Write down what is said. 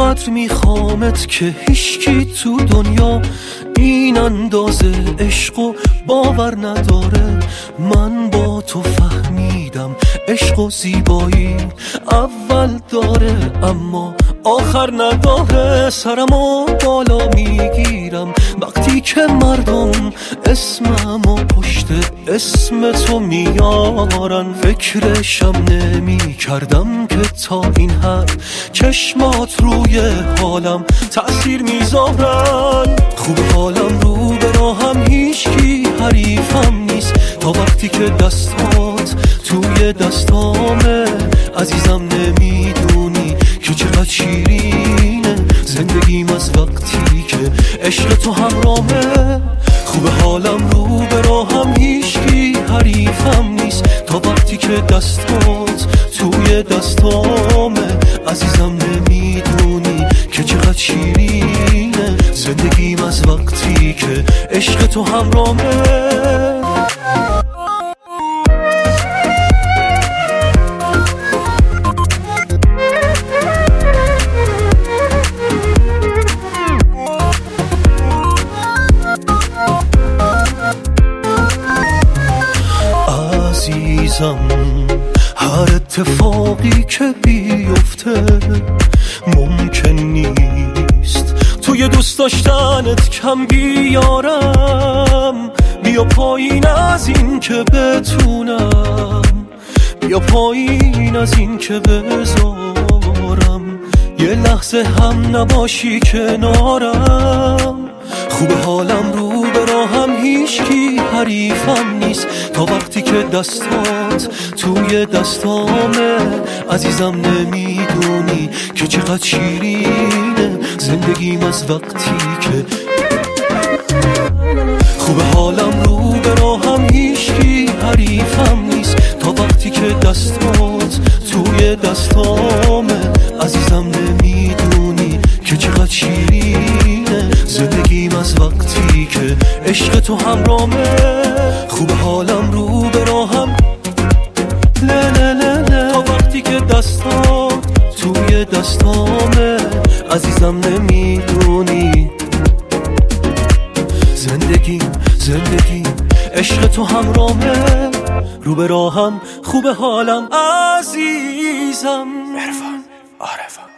اینقدر میخوامت که هیچکی تو دنیا این اندازه عشق و باور نداره. من با تو فهمیدم عشق و زیبایی اول داره اما آخر نداره. سرمو بالا میگیرم وقتی که مردم اسممو پشت اسم تو میارن. فکرشم نمی کردم که تا این حد چشمات روی حالم تأثیر میذارن. خوب حالم رو به راهم هیچکی حریفم نیست تا وقتی که دستات توی دستامه. عزیزم نمیدونی که چقدر شیرینه زندگیم از وقتی که عشق تو همرامه. خوب حالم رو به راهم هیچکی حریفم نیست تا وقتی که دستات توی دستامه. عزیزم نمیدونی که چقدر شیرینه زندگیم از وقتی که عشق تو همرامه. هر اتفاقی که بیفته ممکن نیست توی دوست داشتنت کم بیارم. بیا پایین از این که بتونم، بیا پایین از این که بذارم یه لحظه هم نباشی کنارم. خوب حالم رو به راهم هیچکی حریفم نیست تا وقتی که دستات توی دستامه. عزیزم نمیدونی که چقدر شیرینه زندگیم از وقتی که خوب حالم رو به راهم هیچکی حریفم نیست تا وقتی که دستات توی دستامه. عزیزم نمیدونی که چقدر شیرینه زندگیم از وقتی که عشق تو همرامه. خوب حالم رو به راهم تا وقتی که دستات توی دستامه. عزیزم نمیدونی زندگیم عشق تو همرامه. رو به راهم خوب حالم عزیزم. عرفان عارفان.